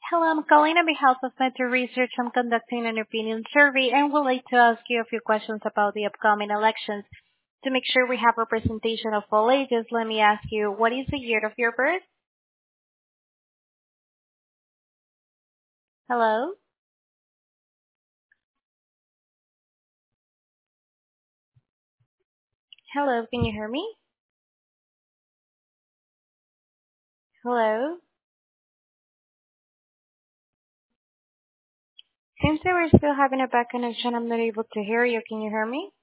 Hello, I'm calling on behalf of Metro Research. I'm conducting an opinion survey and would like to ask you a few questions about the upcoming elections. To make sure we have representation of all ages, let me ask you, what is the year of your birth? Hello? Hello, can you hear me? Hello? Seems that we're still having a bad connection. I'm not able to hear you. Can you hear me?